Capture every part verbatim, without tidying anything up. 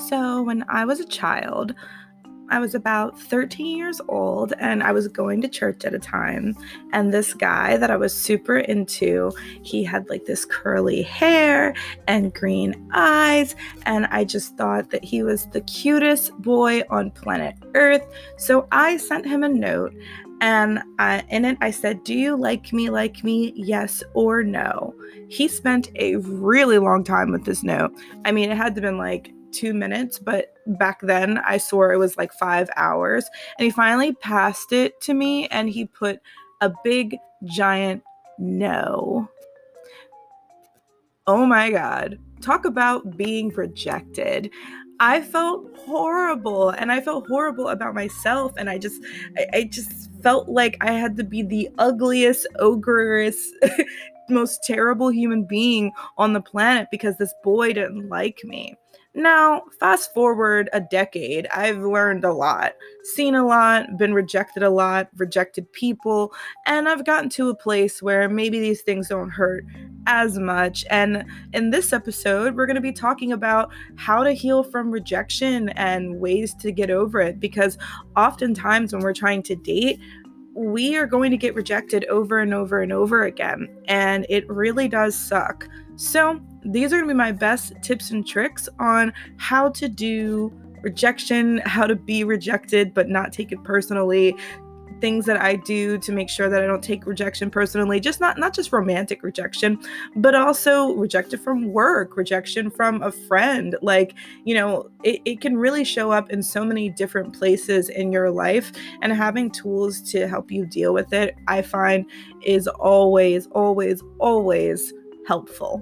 So when I was a child, I was about thirteen years old and I was going to church at a time. And this guy that I was super into, he had like this curly hair and green eyes. And I just thought that he was the cutest boy on planet Earth. So I sent him a note. And I, in it, I said, "Do you like me, like me? Yes or no?" He spent a really long time with this note. I mean, it had to have been like two minutes, but back then I swore it was like five hours. And he finally passed it to me and he put a big giant no. Oh my God. Talk about being rejected. I felt horrible and I felt horrible about myself. And I just, I, I just felt like I had to be the ugliest, ogreous, most terrible human being on the planet because this boy didn't like me. Now, fast forward a decade, I've learned a lot, seen a lot, been rejected a lot, rejected people, and I've gotten to a place where maybe these things don't hurt as much. And in this episode, we're going to be talking about how to heal from rejection and ways to get over it, because oftentimes when we're trying to date, we are going to get rejected over and over and over again, and it really does suck. So these are going to be my best tips and tricks on how to do rejection, how to be rejected but not take it personally, things that I do to make sure that I don't take rejection personally, just not not just romantic rejection, but also rejection from work, rejection from a friend. Like, you know, it, it can really show up in so many different places in your life, and having tools to help you deal with it, I find, is always, always, always helpful.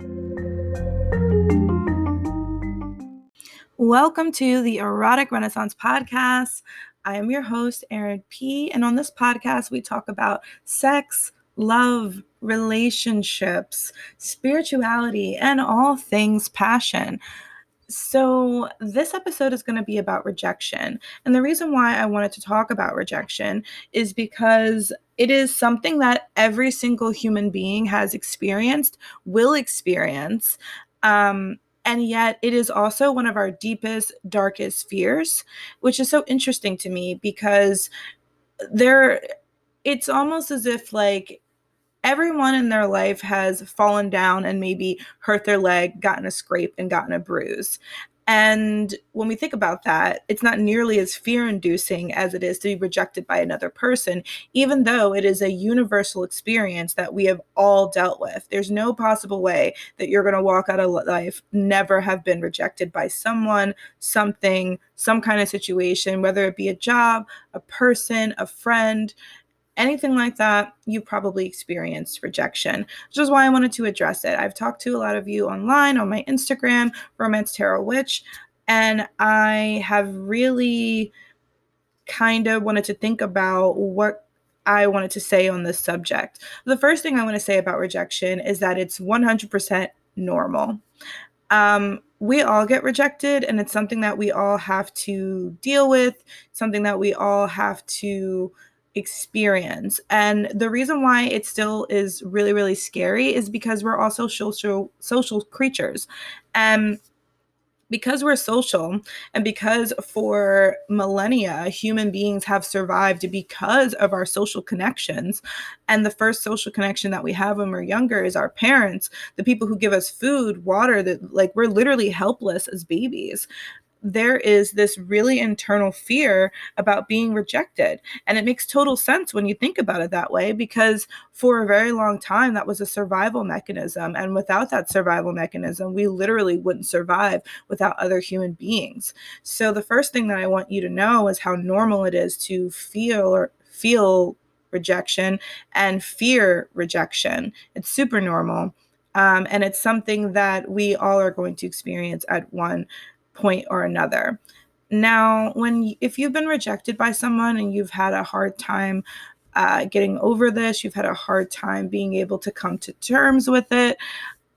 Welcome to the Erotic Renaissance Podcast. I am your host, Erin P. And on this podcast, we talk about sex, love, relationships, spirituality, and all things passion. So this episode is going to be about rejection. And the reason why I wanted to talk about rejection is because it is something that every single human being has experienced, will experience, um, and yet it is also one of our deepest, darkest fears, which is so interesting to me because there, it's almost as if like everyone in their life has fallen down and maybe hurt their leg, gotten a scrape, and gotten a bruise. And when we think about that, it's not nearly as fear-inducing as it is to be rejected by another person, even though it is a universal experience that we have all dealt with. There's no possible way that you're going to walk out of life, never have been rejected by someone, something, some kind of situation, whether it be a job, a person, a friend, anything like that. You probably experienced rejection, which is why I wanted to address it. I've talked to a lot of you online on my Instagram, Romance Tarot Witch, and I have really kind of wanted to think about what I wanted to say on this subject. The first thing I want to say about rejection is that it's one hundred percent normal. Um, we all get rejected, and it's something that we all have to deal with, something that we all have to experience. And the reason why it still is really, really scary is because we're also social social creatures. And because we're social, and because for millennia human beings have survived because of our social connections, and the first social connection that we have when we're younger is our parents, the people who give us food, water, that like we're literally helpless as babies, there is this really internal fear about being rejected. And it makes total sense when you think about it that way, because for a very long time, that was a survival mechanism. And without that survival mechanism, we literally wouldn't survive without other human beings. So the first thing that I want you to know is how normal it is to feel or feel rejection and fear rejection. It's super normal. Um, and it's something that we all are going to experience at one point or another. Now, when if you've been rejected by someone and you've had a hard time uh, getting over this, you've had a hard time being able to come to terms with it,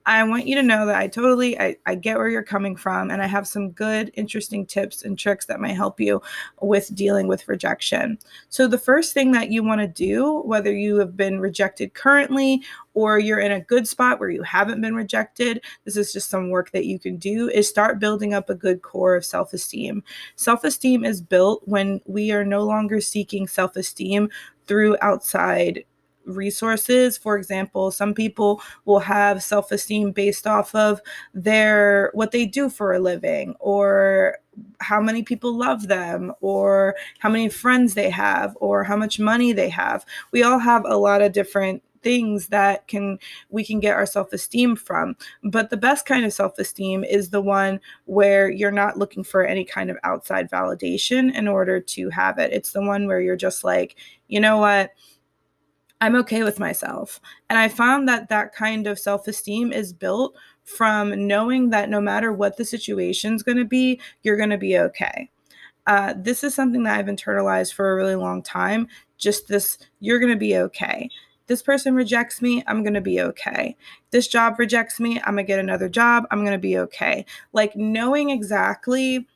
I want you to know that I totally, I, I get where you're coming from, and I have some good, interesting tips and tricks that might help you with dealing with rejection. So the first thing that you want to do, whether you have been rejected currently or you're in a good spot where you haven't been rejected, this is just some work that you can do, is start building up a good core of self-esteem. Self-esteem is built when we are no longer seeking self-esteem through outside resources. For example, some people will have self-esteem based off of their what they do for a living, or how many people love them, or how many friends they have, or how much money they have. We all have a lot of different things that can we can get our self-esteem from, but the best kind of self-esteem is the one where you're not looking for any kind of outside validation in order to have it. It's the one where you're just like, you know what, I'm okay with myself. And I found that that kind of self-esteem is built from knowing that no matter what the situation's going to be, you're going to be okay. Uh, this is something that I've internalized for a really long time. Just this, you're going to be okay. This person rejects me, I'm going to be okay. This job rejects me, I'm going to get another job, I'm going to be okay. Like, knowing exactly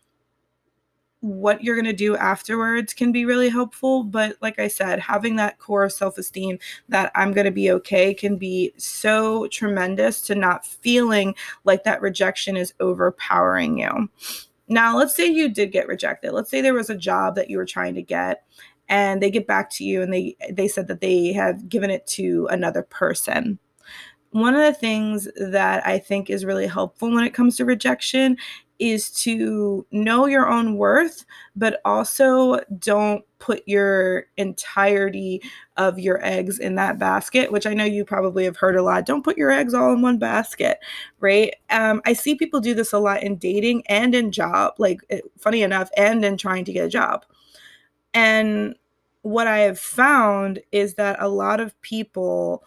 what you're going to do afterwards can be really helpful. But like I said, having that core of self-esteem that I'm going to be okay can be so tremendous to not feeling like that rejection is overpowering you. Now, let's say you did get rejected. Let's say there was a job that you were trying to get and they get back to you and they, they said that they have given it to another person. One of the things that I think is really helpful when it comes to rejection is to know your own worth, but also don't put your entirety of your eggs in that basket, which I know you probably have heard a lot. Don't put your eggs all in one basket, right? Um, I see people do this a lot in dating and in job, like, funny enough, and in trying to get a job. And what I have found is that a lot of people,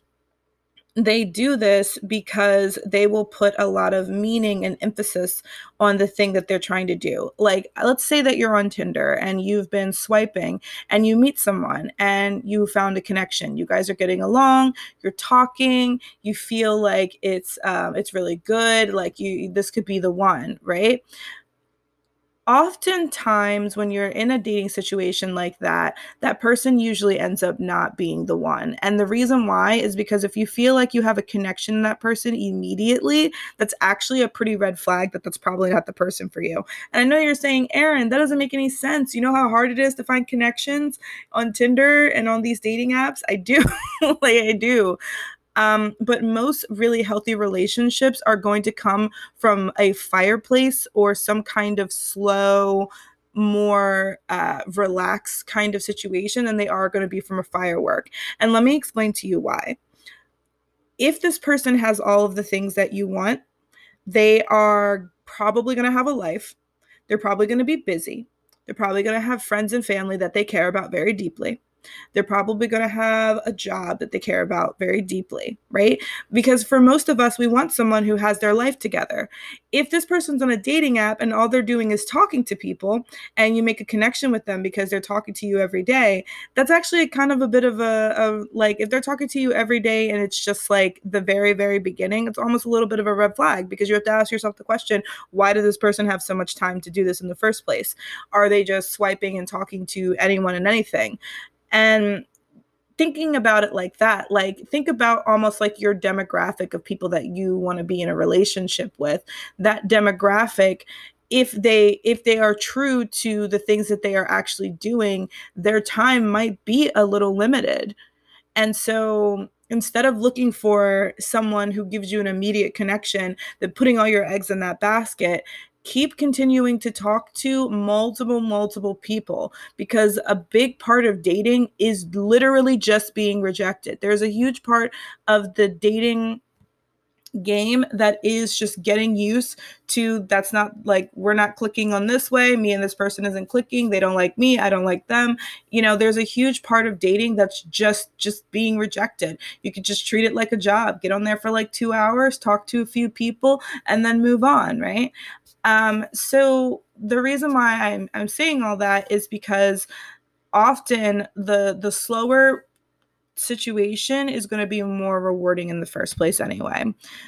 they do this because they will put a lot of meaning and emphasis on the thing that they're trying to do. Like, let's say that you're on Tinder and you've been swiping and you meet someone and you found a connection. You guys are getting along, you're talking, you feel like it's um, it's really good, like you this could be the one, right? Oftentimes when you're in a dating situation like that, that person usually ends up not being the one. And the reason why is because if you feel like you have a connection to that person immediately, that's actually a pretty red flag that that's probably not the person for you. And I know you're saying, Erin, that doesn't make any sense. You know how hard it is to find connections on Tinder and on these dating apps? I do. Like, I do. Um, but most really healthy relationships are going to come from a fireplace or some kind of slow, more uh, relaxed kind of situation than they are going to be from a firework. And let me explain to you why. If this person has all of the things that you want, they are probably going to have a life. They're probably going to be busy. They're probably going to have friends and family that they care about very deeply. They're probably going to have a job that they care about very deeply, right? Because for most of us, we want someone who has their life together. If this person's on a dating app and all they're doing is talking to people and you make a connection with them because they're talking to you every day, that's actually kind of a bit of a, a like, if they're talking to you every day and it's just like the very, very beginning, it's almost a little bit of a red flag, because you have to ask yourself the question, why does this person have so much time to do this in the first place? Are they just swiping and talking to anyone and anything? And thinking about it like that, like, think about almost like your demographic of people that you want to be in a relationship with. That demographic, if they if they are true to the things that they are actually doing, their time might be a little limited. And so instead of looking for someone who gives you an immediate connection, that putting all your eggs in that basket, keep continuing to talk to multiple, multiple people, because a big part of dating is literally just being rejected. There's a huge part of the dating game that is just getting used to, that's not like, we're not clicking on this way, me and this person isn't clicking, they don't like me, I don't like them. You know, there's a huge part of dating that's just just being rejected. You could just treat it like a job, get on there for like two hours, talk to a few people, and then move on, right? Um, so the reason why I'm I'm saying all that is because often the the slower situation is going to be more rewarding in the first place anyway.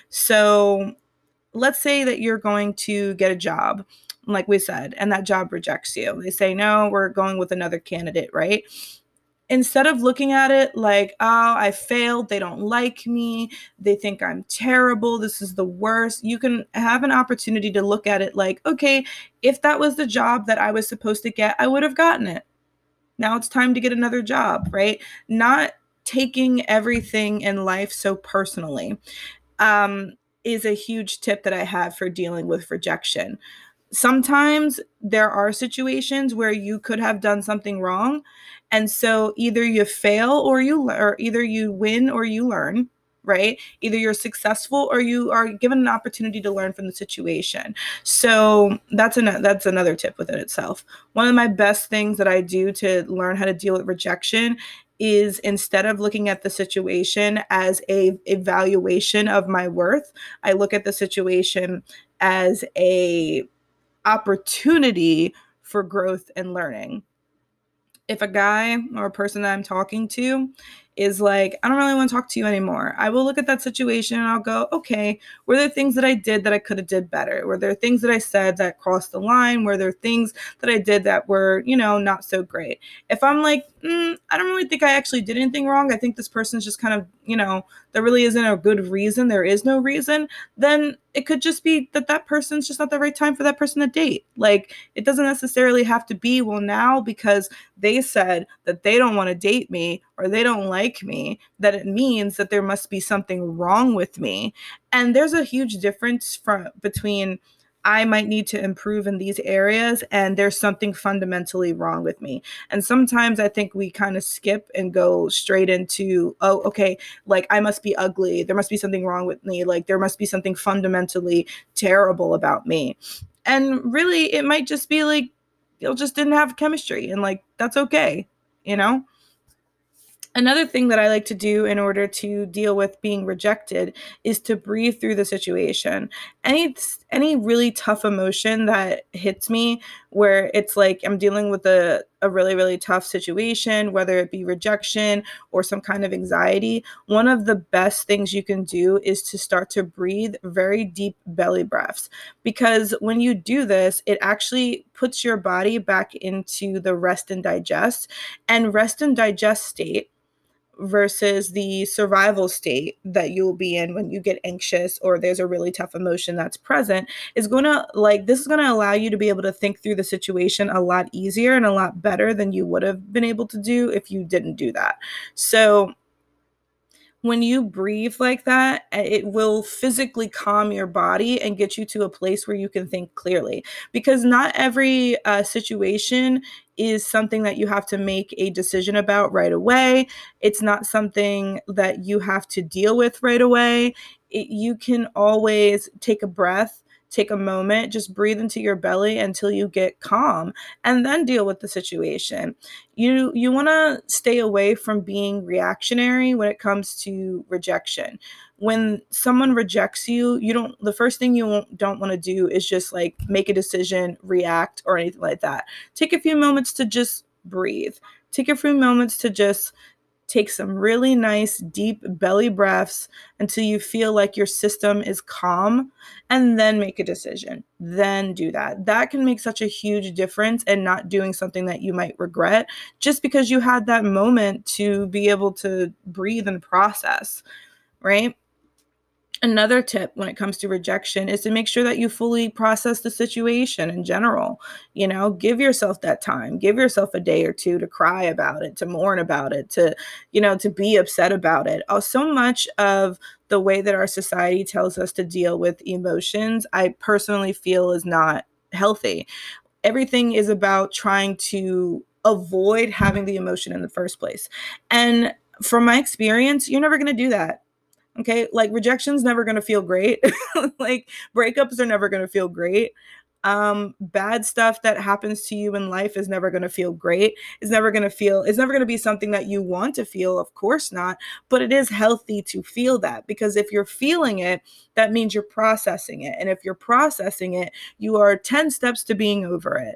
So let's say that you're going to get a job, like we said, and that job rejects you. They say, no, we're going with another candidate, right? Instead of looking at it like, oh, I failed, they don't like me, they think I'm terrible, this is the worst, you can have an opportunity to look at it like, okay, if that was the job that I was supposed to get, I would have gotten it. Now it's time to get another job, right? Not taking everything in life so personally um, is a huge tip that I have for dealing with rejection. Sometimes there are situations where you could have done something wrong. And so either you fail or you or either you win or you learn, right? Either you're successful or you are given an opportunity to learn from the situation. So that's an, that's another tip within itself. One of my best things that I do to learn how to deal with rejection is, instead of looking at the situation as a evaluation of my worth, I look at the situation as a opportunity for growth and learning. If a guy or a person that I'm talking to is like, I don't really want to talk to you anymore, I will look at that situation and I'll go, okay, were there things that I did that I could have did better? Were there things that I said that crossed the line? Were there things that I did that were, you know, not so great? If I'm like, mm, I don't really think I actually did anything wrong, I think this person's just kind of, you know, there really isn't a good reason, there is no reason, then it could just be that that person's just not the right time for that person to date. Like, it doesn't necessarily have to be, well, now because they said that they don't want to date me or they don't like me, that it means that there must be something wrong with me. And there's a huge difference from between I might need to improve in these areas and there's something fundamentally wrong with me. And sometimes I think we kind of skip and go straight into, oh, okay, like I must be ugly, there must be something wrong with me, like there must be something fundamentally terrible about me. And really, it might just be like, you just didn't have chemistry, and like, that's okay, you know? Another thing that I like to do in order to deal with being rejected is to breathe through the situation. Any any really tough emotion that hits me, where it's like I'm dealing with a, a really, really tough situation, whether it be rejection or some kind of anxiety, one of the best things you can do is to start to breathe very deep belly breaths. Because when you do this, it actually puts your body back into the rest and digest. And rest and digest state versus the survival state that you'll be in when you get anxious or there's a really tough emotion that's present is going to like this is going to allow you to be able to think through the situation a lot easier and a lot better than you would have been able to do if you didn't do that. So when you breathe like that, it will physically calm your body and get you to a place where you can think clearly. Because not every uh, situation is something that you have to make a decision about right away. It's not something that you have to deal with right away. It, you can always take a breath, take a moment, just breathe into your belly until you get calm and then deal with the situation. You you want to stay away from being reactionary when it comes to rejection. When someone rejects you, you don't the first thing you don't want to do is just like make a decision, react, or anything like that. Take a few moments to just breathe. Take a few moments to just take some really nice deep belly breaths until you feel like your system is calm, and then make a decision. Then do that. That can make such a huge difference in not doing something that you might regret just because you had that moment to be able to breathe and process, right? Another tip when it comes to rejection is to make sure that you fully process the situation in general. You know, give yourself that time, give yourself a day or two to cry about it, to mourn about it, to, you know, to be upset about it. Oh, so much of the way that our society tells us to deal with emotions, I personally feel is not healthy. Everything is about trying to avoid having the emotion in the first place. And from my experience, you're never going to do that. Okay, like rejection's never going to feel great. Like breakups are never going to feel great. Um, bad stuff that happens to you in life is never going to feel great. It's never going to feel, it's never going to be something that you want to feel. Of course not. But it is healthy to feel that, because if you're feeling it, that means you're processing it. And if you're processing it, you are ten steps to being over it.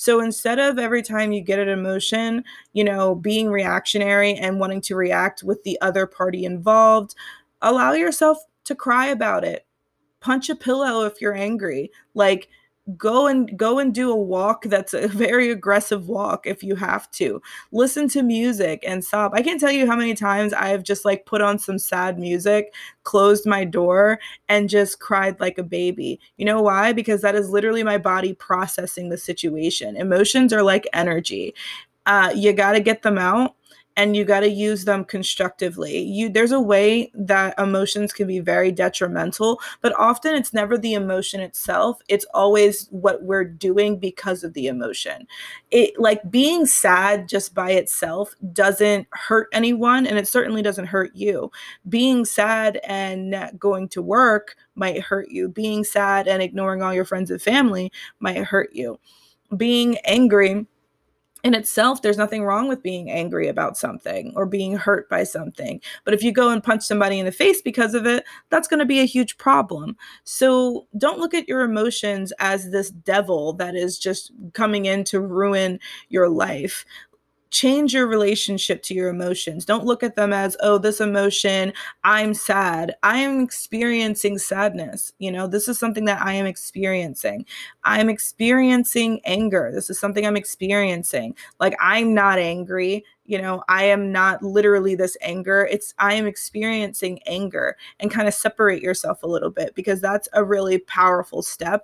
So instead of every time you get an emotion, you know, being reactionary and wanting to react with the other party involved, allow yourself to cry about it. Punch a pillow if you're angry. Like, go and go and do a walk that's a very aggressive walk if you have to. Listen to music and sob. I can't tell you how many times I've just like put on some sad music, closed my door, and just cried like a baby. You know why? Because that is literally my body processing the situation. Emotions are like energy. Uh, you got to get them out, and you got to use them constructively. You there's a way that emotions can be very detrimental, but often it's never the emotion itself. It's always what we're doing because of the emotion. It like being sad just by itself doesn't hurt anyone, and it certainly doesn't hurt you. Being sad and not going to work might hurt you. Being sad and ignoring all your friends and family might hurt you. Being angry in itself, there's nothing wrong with being angry about something or being hurt by something. But if you go and punch somebody in the face because of it, that's going to be a huge problem. So don't look at your emotions as this devil that is just coming in to ruin your life. Change your relationship to your emotions. Don't look at them as, oh, this emotion, I'm sad. I am experiencing sadness. You know, this is something that I am experiencing. I'm experiencing anger. This is something I'm experiencing. Like, I'm not angry. You know, I am not literally this anger. It's I am experiencing anger, and kind of separate yourself a little bit, because that's a really powerful step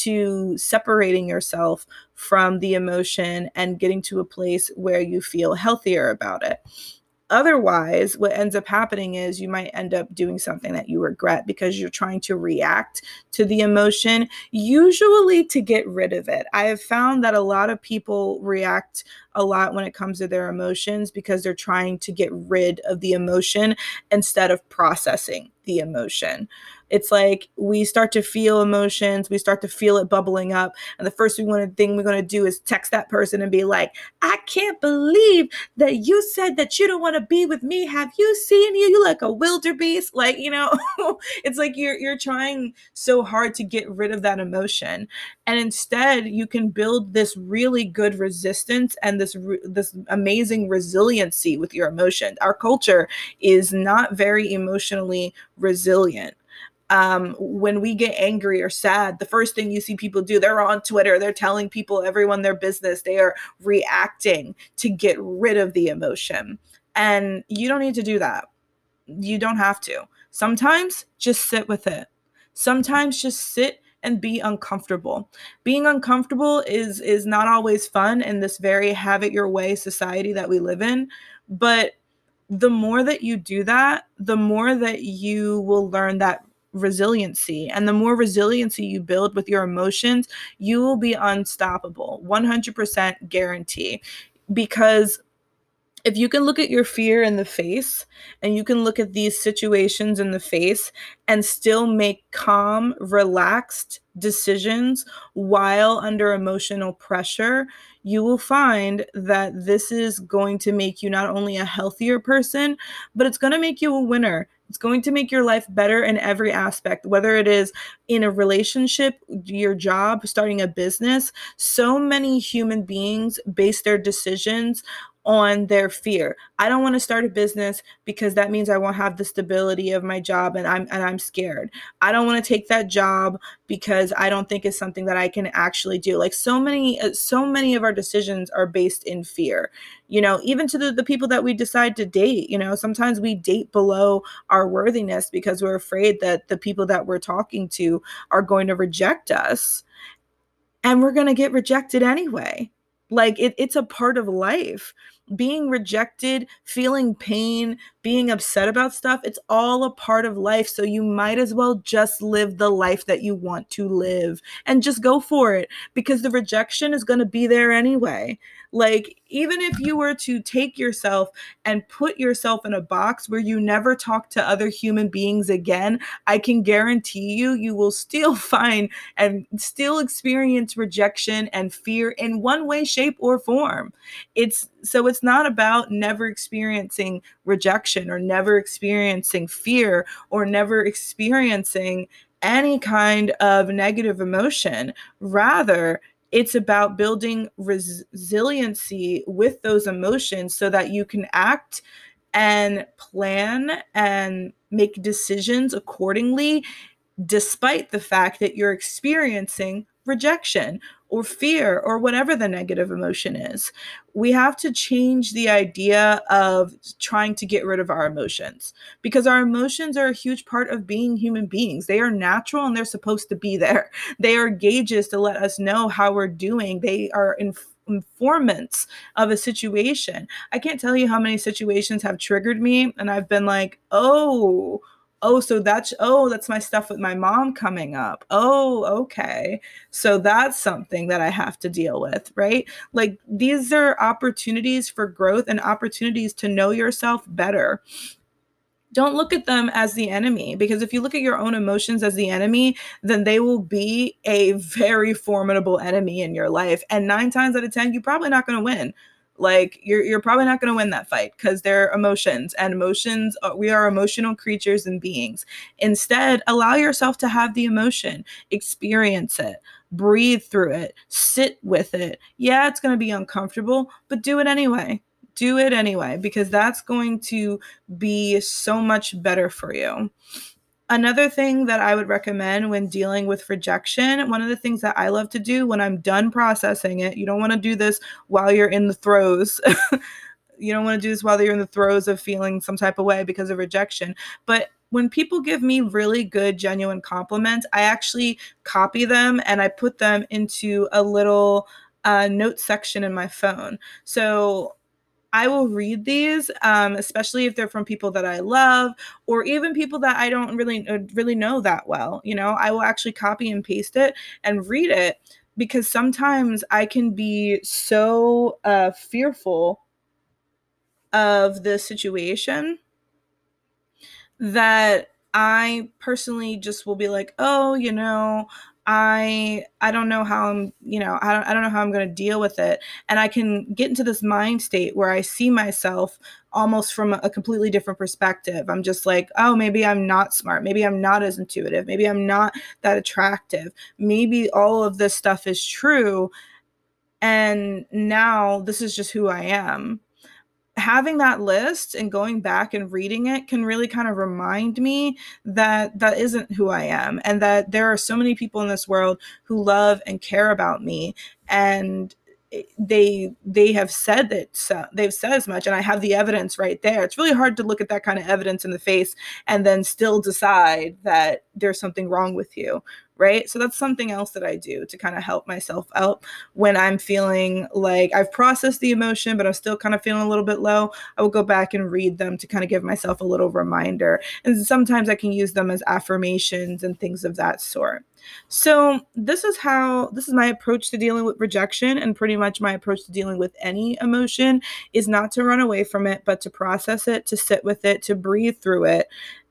to separating yourself from the emotion and getting to a place where you feel healthier about it. Otherwise, what ends up happening is you might end up doing something that you regret because you're trying to react to the emotion, usually to get rid of it. I have found that a lot of people react a lot when it comes to their emotions because they're trying to get rid of the emotion instead of processing the emotion. It's like we start to feel emotions, we start to feel it bubbling up, and the first thing we're going to do is text that person and be like, I can't believe that you said that you don't want to be with me. Have you seen you? You like a wildebeest? Like, you know, it's like you're you're trying so hard to get rid of that emotion. And instead, you can build this really good resistance and this this amazing resiliency with your emotions. Our culture is not very emotionally resilient. Um, when we get angry or sad, the first thing you see people do, they're on Twitter, they're telling people, everyone their business, they are reacting to get rid of the emotion. And you don't need to do that. You don't have to. Sometimes just sit with it. Sometimes just sit and be uncomfortable. Being uncomfortable is is not always fun in this very have it your way society that we live in, but the more that you do that, the more that you will learn that resiliency. And the more resiliency you build with your emotions, you will be unstoppable. one hundred percent guarantee. Because if you can look at your fear in the face, and you can look at these situations in the face and still make calm, relaxed decisions while under emotional pressure, you will find that this is going to make you not only a healthier person, but it's going to make you a winner. It's going to make your life better in every aspect, whether it is in a relationship, your job, starting a business. So many human beings base their decisions on their fear. I don't want to start a business because that means I won't have the stability of my job, and I'm and I'm scared. I don't want to take that job because I don't think it's something that I can actually do. Like so many so many of our decisions are based in fear. You know, even to the, the people that we decide to date, you know, sometimes we date below our worthiness because we're afraid that the people that we're talking to are going to reject us, and we're going to get rejected anyway. Like it, it's a part of life. Being rejected, feeling pain, being upset about stuff, it's all a part of life. So you might as well just live the life that you want to live and just go for it, because the rejection is going to be there anyway. Like, even if you were to take yourself and put yourself in a box where you never talk to other human beings again, I can guarantee you, you will still find and still experience rejection and fear in one way, shape, or form. It's so it's not about never experiencing rejection or never experiencing fear or never experiencing any kind of negative emotion. Rather, It's about building res- resiliency with those emotions so that you can act and plan and make decisions accordingly, despite the fact that you're experiencing rejection or fear or whatever the negative emotion is. We have to change the idea of trying to get rid of our emotions, because our emotions are a huge part of being human beings. They are natural and they're supposed to be there. They are gauges to let us know how we're doing. They are inf- informants of a situation. I can't tell you how many situations have triggered me and I've been like, oh, oh, so that's, oh, that's my stuff with my mom coming up. Oh, okay. So that's something that I have to deal with, right? Like, these are opportunities for growth and opportunities to know yourself better. Don't look at them as the enemy, because if you look at your own emotions as the enemy, then they will be a very formidable enemy in your life. And nine times out of ten, you're probably not going to win. Like, you're you're probably not going to win that fight, because they're emotions, and emotions, uh, we are emotional creatures and beings. Instead, allow yourself to have the emotion, experience it, breathe through it, sit with it. Yeah, it's going to be uncomfortable, but do it anyway. Do it anyway, because that's going to be so much better for you. Another thing that I would recommend when dealing with rejection, one of the things that I love to do when I'm done processing it, you don't want to do this while you're in the throes. You don't want to do this while you're in the throes of feeling some type of way because of rejection. But when people give me really good, genuine compliments, I actually copy them and I put them into a little uh, note section in my phone. So I will read these, um, especially if they're from people that I love, or even people that I don't really, really know that well. You know, I will actually copy and paste it and read it, because sometimes I can be so uh, fearful of the situation that I personally just will be like, oh, you know, I I don't know how I'm, you know, I don't I don't know how I'm going to deal with it. And I can get into this mind state where I see myself almost from a completely different perspective. I'm just like, oh, maybe I'm not smart. Maybe I'm not as intuitive. Maybe I'm not that attractive. Maybe all of this stuff is true. And now this is just who I am. Having that list and going back and reading it can really kind of remind me that that isn't who I am, and that there are so many people in this world who love and care about me, and they they have said that, so they've said as much, and I have the evidence right there. It's really hard to look at that kind of evidence in the face and then still decide that there's something wrong with you, right? So that's something else that I do to kind of help myself out when I'm feeling like I've processed the emotion, but I'm still kind of feeling a little bit low. I will go back and read them to kind of give myself a little reminder. And sometimes I can use them as affirmations and things of that sort. So this is how, this is my approach to dealing with rejection, and pretty much my approach to dealing with any emotion is not to run away from it, but to process it, to sit with it, to breathe through it,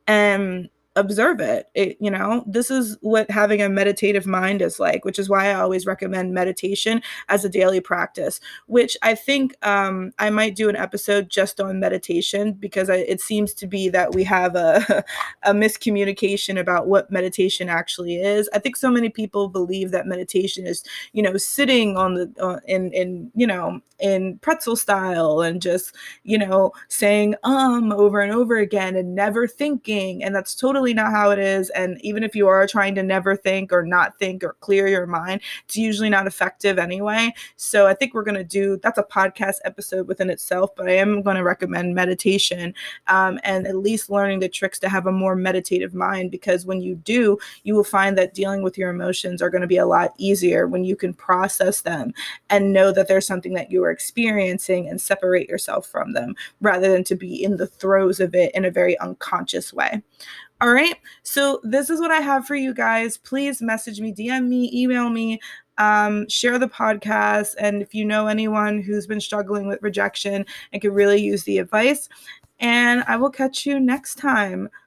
and observe it. It, you know, this is what having a meditative mind is like, which is why I always recommend meditation as a daily practice, which I think um, I might do an episode just on meditation, because I, it seems to be that we have a, a miscommunication about what meditation actually is. I think so many people believe that meditation is, you know, sitting on the, uh, in, in, you know, in pretzel style and just, you know, saying um over and over again and never thinking. And that's totally not how it is. And even if you are trying to never think or not think or clear your mind, it's usually not effective anyway. So I think we're going to do, that's a podcast episode within itself, but I am going to recommend meditation um, and at least learning the tricks to have a more meditative mind, because when you do, you will find that dealing with your emotions are going to be a lot easier when you can process them and know that there's something that you are experiencing and separate yourself from them, rather than to be in the throes of it in a very unconscious way. All right. So this is what I have for you guys. Please message me, D M me, email me, um, share the podcast. And if you know anyone who's been struggling with rejection and could really use the advice, and I will catch you next time.